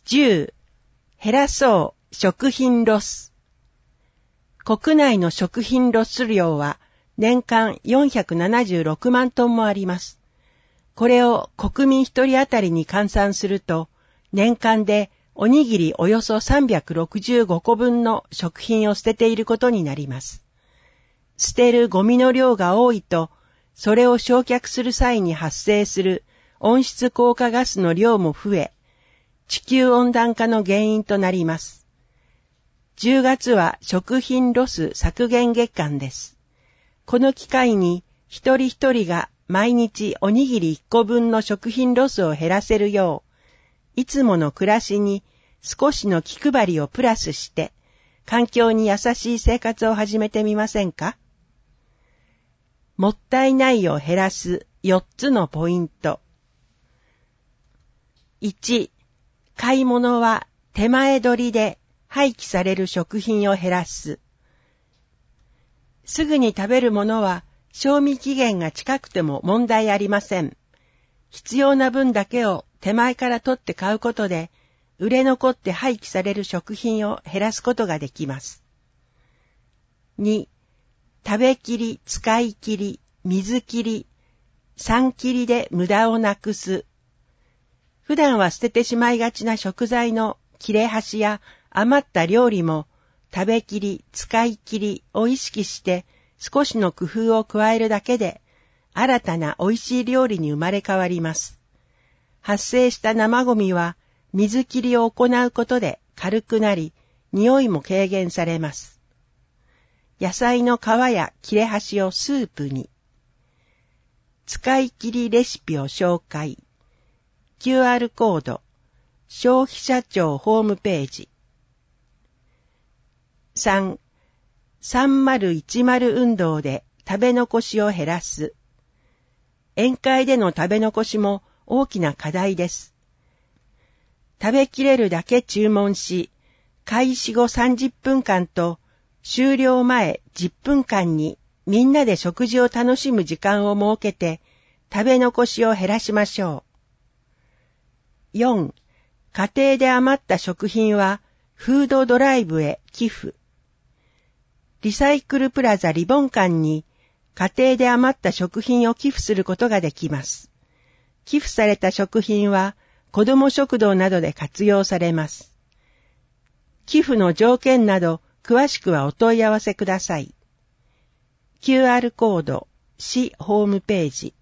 10、減らそう食品ロス。国内の食品ロス量は年間476万トンもあります。これを国民一人当たりに換算すると、年間でおにぎりおよそ365個分の食品を捨てていることになります。捨てるゴミの量が多いと、それを焼却する際に発生する温室効果ガスの量も増え、地球温暖化の原因となります。10月は食品ロス削減月間です。この機会に一人一人が毎日おにぎり1個分の食品ロスを減らせるよう、いつもの暮らしに少しの気配りをプラスして、環境に優しい生活を始めてみませんか？もったいないを減らす4つのポイント。1、買い物は手前取りで廃棄される食品を減らす。すぐに食べるものは賞味期限が近くても問題ありません。必要な分だけを手前から取って買うことで、売れ残って廃棄される食品を減らすことができます。2、食べきり、使いきり、水切り、3切りで無駄をなくす。普段は捨ててしまいがちな食材の切れ端や余った料理も、食べきり、使いきりを意識して少しの工夫を加えるだけで、新たな美味しい料理に生まれ変わります。発生した生ゴミは水切りを行うことで軽くなり、匂いも軽減されます。野菜の皮や切れ端をスープに。使い切りレシピを紹介。QR コード、消費者庁ホームページ。3、3010運動で食べ残しを減らす。宴会での食べ残しも大きな課題です。食べきれるだけ注文し、開始後30分間と終了前10分間にみんなで食事を楽しむ時間を設けて食べ残しを減らしましょう。4、家庭で余った食品はフードドライブへ寄付。リサイクルプラザリボン館に家庭で余った食品を寄付することができます。寄付された食品は子ども食堂などで活用されます。寄付の条件など詳しくはお問い合わせください。QR コード、市ホームページ。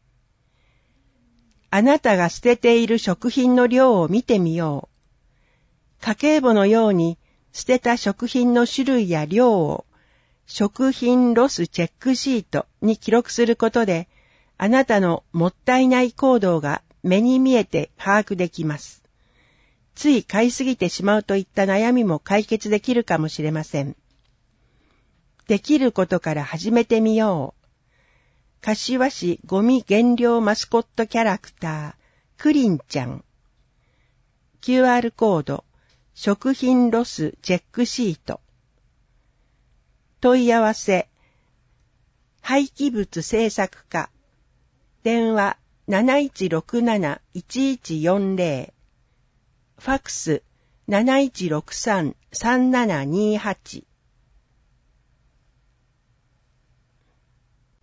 あなたが捨てている食品の量を見てみよう。家計簿のように捨てた食品の種類や量を食品ロスチェックシートに記録することで、あなたのもったいない行動が目に見えて把握できます。つい買いすぎてしまうといった悩みも解決できるかもしれません。できることから始めてみよう。柏市ゴミ減量マスコットキャラクター、クリンちゃん。QR コード、食品ロスチェックシート。問い合わせ、廃棄物政策課。電話 7167-1140。ファクス 7163-3728。